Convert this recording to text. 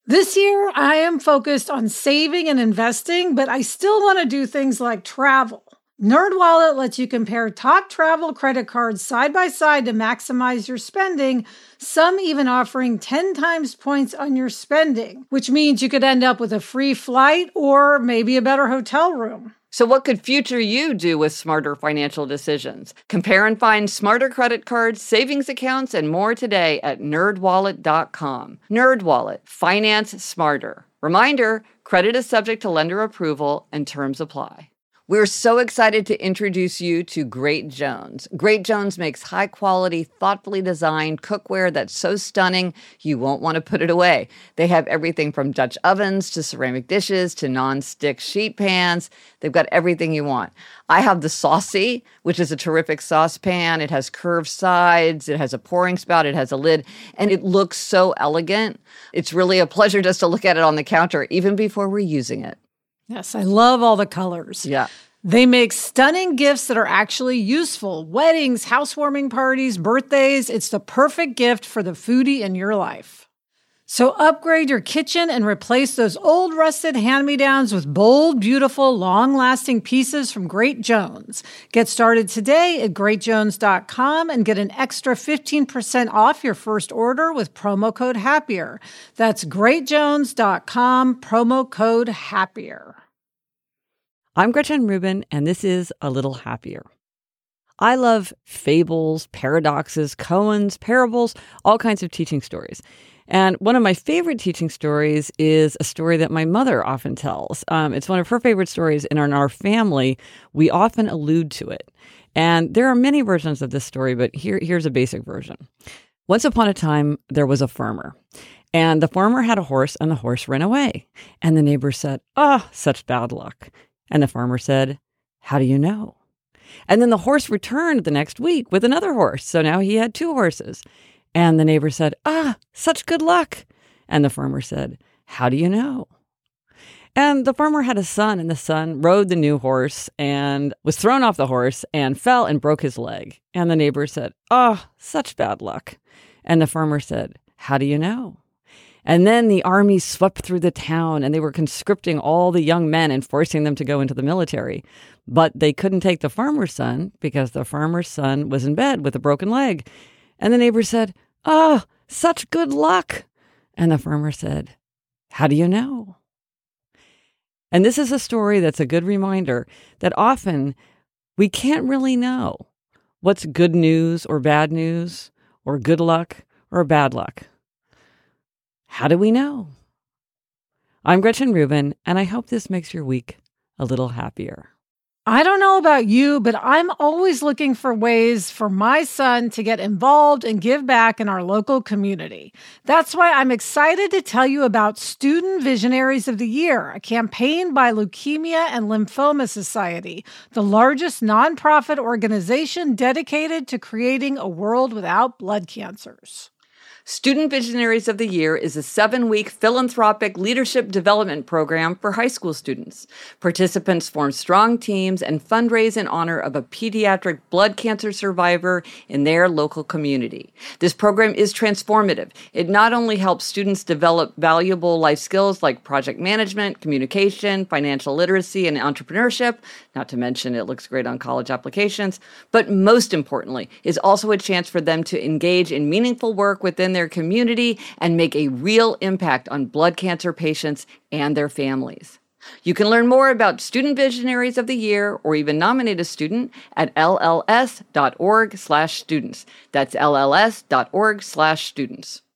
This year, I am focused on saving and investing, but I still want to do things like travel. NerdWallet lets you compare top travel credit cards side by side to maximize your spending, some even offering 10 times points on your spending, which means you could end up with a free flight or maybe a better hotel room. So what could future you do with smarter financial decisions? Compare and find smarter credit cards, savings accounts, and more today at nerdwallet.com. NerdWallet, finance smarter. Reminder, credit is subject to lender approval and terms apply. We're so excited to introduce you to Great Jones. Great Jones makes high-quality, thoughtfully designed cookware that's so stunning you won't want to put it away. They have everything from Dutch ovens to ceramic dishes to non-stick sheet pans. They've got everything you want. I have the Saucy, which is a terrific saucepan. It has curved sides, it has a pouring spout, it has a lid, and it looks so elegant. It's really a pleasure just to look at it on the counter, even before we're using it. Yes, I love all the colors. Yeah. They make stunning gifts that are actually useful. Weddings, housewarming parties, birthdays. It's the perfect gift for the foodie in your life. So upgrade your kitchen and replace those old rusted hand-me-downs with bold, beautiful, long-lasting pieces from Great Jones. Get started today at greatjones.com and get an extra 15% off your first order with promo code HAPPIER. That's greatjones.com, promo code HAPPIER. I'm Gretchen Rubin, and this is A Little Happier. I love fables, paradoxes, koans, parables, all kinds of teaching stories. And one of my favorite teaching stories is a story that my mother often tells. It's one of her favorite stories, and in our family, we often allude to it. And there are many versions of this story, but here's a basic version. Once upon a time, there was a farmer. And the farmer had a horse, and the horse ran away. And the neighbor said, "Oh, such bad luck." And the farmer said, "How do you know?" And then the horse returned the next week with another horse. So now he had two horses. And the neighbor said, "Such good luck." And the farmer said, "How do you know?" And the farmer had a son, and the son rode the new horse and was thrown off the horse and fell and broke his leg. And the neighbor said, "Such bad luck." And the farmer said, "How do you know?" And then the army swept through the town, and they were conscripting all the young men and forcing them to go into the military. But they couldn't take the farmer's son because the farmer's son was in bed with a broken leg. And the neighbor said, "Such good luck." And the farmer said, "How do you know?" And this is a story that's a good reminder that often we can't really know what's good news or bad news or good luck or bad luck. How do we know? I'm Gretchen Rubin, and I hope this makes your week a little happier. I don't know about you, but I'm always looking for ways for my son to get involved and give back in our local community. That's why I'm excited to tell you about Student Visionaries of the Year, a campaign by Leukemia and Lymphoma Society, the largest nonprofit organization dedicated to creating a world without blood cancers. Student Visionaries of the Year is a 7-week philanthropic leadership development program for high school students. Participants form strong teams and fundraise in honor of a pediatric blood cancer survivor in their local community. This program is transformative. It not only helps students develop valuable life skills like project management, communication, financial literacy, and entrepreneurship, not to mention it looks great on college applications, but most importantly, is also a chance for them to engage in meaningful work within their community and make a real impact on blood cancer patients and their families. You can learn more about Student Visionaries of the Year or even nominate a student at lls.org/students. That's lls.org/students.